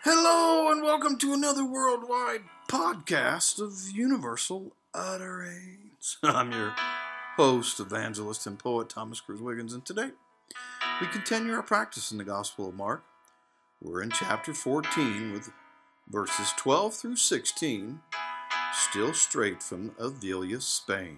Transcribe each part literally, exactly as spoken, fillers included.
Hello and welcome to another worldwide podcast of Universal Utterance. I'm your host, evangelist, and poet Thomas Cruz Wiggins, and today we continue our practice in the Gospel of Mark. We're in chapter fourteen with verses twelve through sixteen, still straight from Avila, Spain.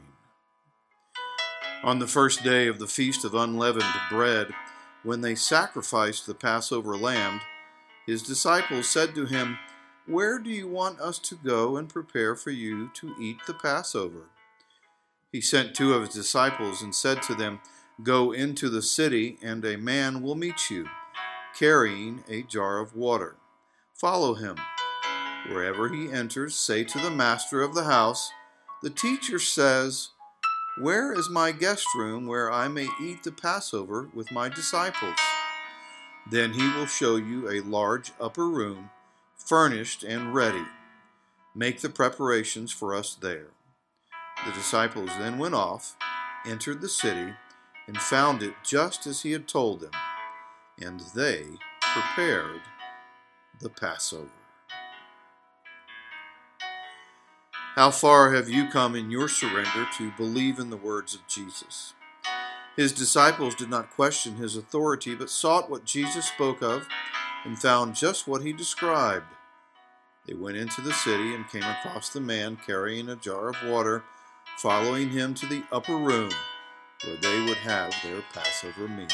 On the first day of the Feast of Unleavened Bread, when they sacrificed the Passover lamb, his disciples said to him, "Where do you want us to go and prepare for you to eat the Passover?" He sent two of his disciples and said to them, "Go into the city, and a man will meet you, carrying a jar of water. Follow him. Wherever he enters, say to the master of the house, 'The teacher says, where is my guest room where I may eat the Passover with my disciples?' Then he will show you a large upper room, furnished and ready. Make the preparations for us there." The disciples then went off, entered the city, and found it just as he had told them, and they prepared the Passover. How far have you come in your surrender to believe in the words of Jesus? His disciples did not question his authority, but sought what Jesus spoke of and found just what he described. They went into the city and came across the man carrying a jar of water, following him to the upper room where they would have their Passover meal.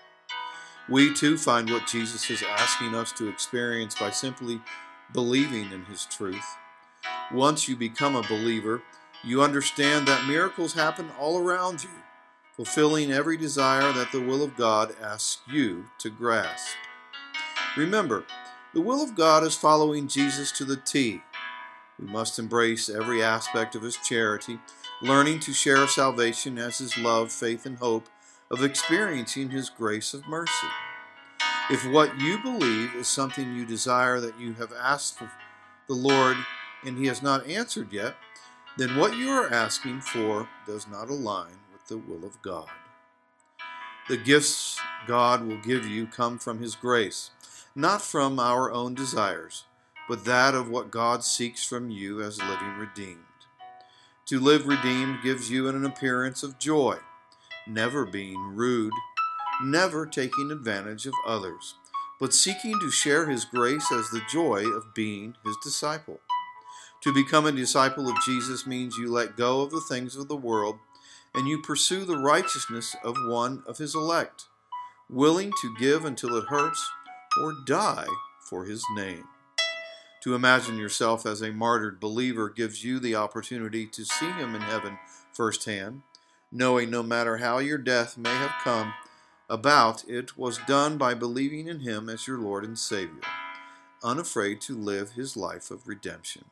We too find what Jesus is asking us to experience by simply believing in his truth. Once you become a believer, you understand that miracles happen all around you, fulfilling every desire that the will of God asks you to grasp. Remember, the will of God is following Jesus to the T. We must embrace every aspect of his charity, learning to share salvation as his love, faith, and hope of experiencing his grace of mercy. If what you believe is something you desire that you have asked for the Lord and he has not answered yet, then what you are asking for does not align with the will of God. The gifts God will give you come from his grace, not from our own desires, but that of what God seeks from you as living redeemed. To live redeemed gives you an appearance of joy, never being rude, never taking advantage of others, but seeking to share his grace as the joy of being his disciple. To become a disciple of Jesus means you let go of the things of the world and you pursue the righteousness of one of his elect, willing to give until it hurts or die for his name. To imagine yourself as a martyred believer gives you the opportunity to see him in heaven firsthand, knowing no matter how your death may have come about, it was done by believing in him as your Lord and Savior, unafraid to live his life of redemption.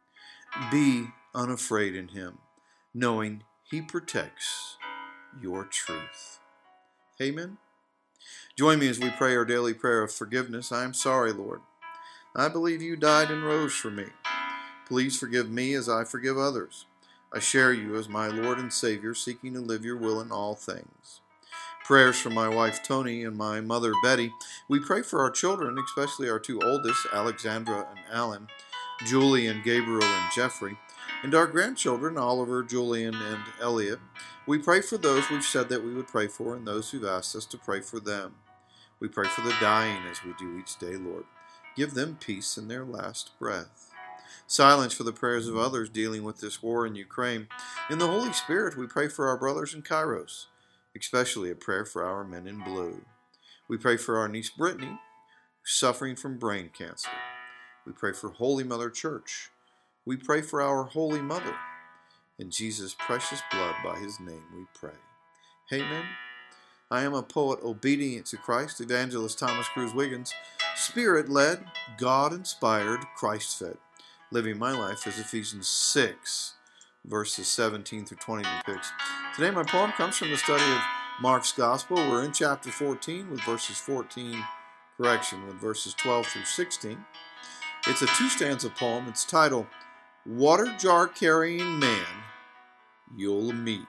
Be unafraid in him, knowing he protects your truth. Amen. Join me as we pray our daily prayer of forgiveness. I am sorry, Lord. I believe you died and rose for me. Please forgive me as I forgive others. I share you as my Lord and Savior, seeking to live your will in all things. Prayers for my wife Tony and my mother Betty. We pray for our children, especially our two oldest, Alexandra and Alan, Julie and Gabriel and Jeffrey, and our grandchildren, Oliver, Julian, and Elliot. We pray for those we've said that we would pray for and those who've asked us to pray for them. We pray for the dying as we do each day, Lord. Give them peace in their last breath. Silence for the prayers of others dealing with this war in Ukraine. In the Holy Spirit, we pray for our brothers in Kairos, especially a prayer for our men in blue. We pray for our niece Brittany, who's suffering from brain cancer. We pray for Holy Mother Church. We pray for our Holy Mother. In Jesus' precious blood, by his name we pray. Amen. I am a poet obedient to Christ, evangelist Thomas Cruz Wiggins, Spirit-led, God-inspired, Christ-fed, living my life as Ephesians six, verses seventeen through twenty depicts. Today my poem comes from the study of Mark's Gospel. We're in chapter fourteen with verses fourteen, correction, with verses twelve through sixteen. It's a two-stanza poem. It's titled, "Water Jar Carrying Man You'll Meet."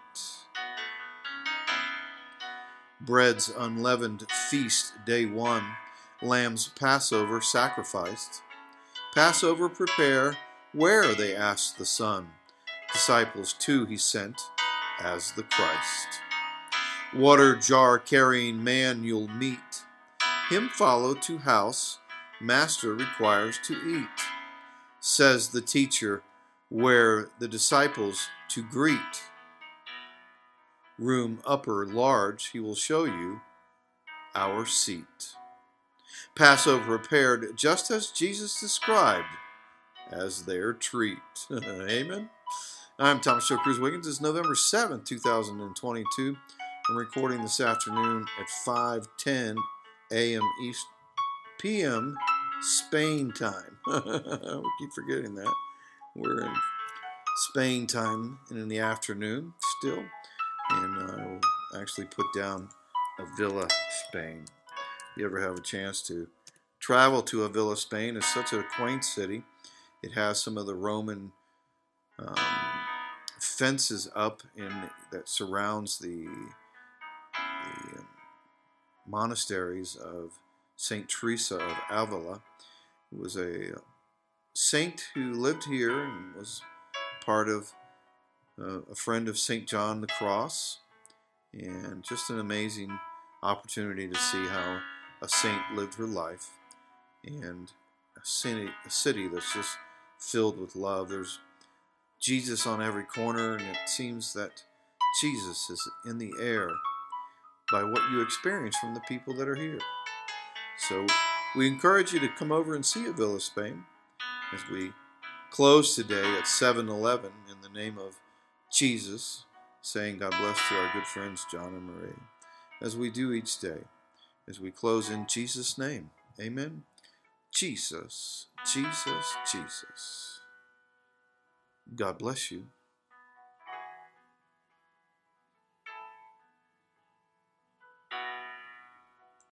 Bread's unleavened feast, day one. lamb's Passover sacrificed. Passover prepare, where, they asked the Son. Disciples too he sent, as the Christ. Water jar carrying man you'll meet. Him follow to house, master requires to eat. Says the teacher, where the disciples to greet. Room upper large, he will show you our seat. Passover prepared just as Jesus described as their treat. Amen. I'm Thomas Joe Cruz Wiggins. It's November seventh, two thousand twenty-two. I'm recording this afternoon at five ten a m East P M Spain time. We keep forgetting that. We're in Spain time and in the afternoon still. And I will actually put down Avila, Spain. If you ever have a chance to travel to Avila, Spain, it's such a quaint city. It has some of the Roman um, fences up in that surrounds the, the um, monasteries of Saint Teresa of Avila, who was a saint who lived here and was part of uh, a friend of Saint John the Cross, and just an amazing opportunity to see how a saint lived her life, and a city, a city that's just filled with love. There's Jesus on every corner, and it seems that Jesus is in the air by what you experience from the people that are here. So we encourage you to come over and see Avila, Spain, as we close today at seven eleven in the name of Jesus, saying God bless to our good friends John and Marie, as we do each day, as we close in Jesus' name. Amen. Jesus, Jesus, Jesus. God bless you.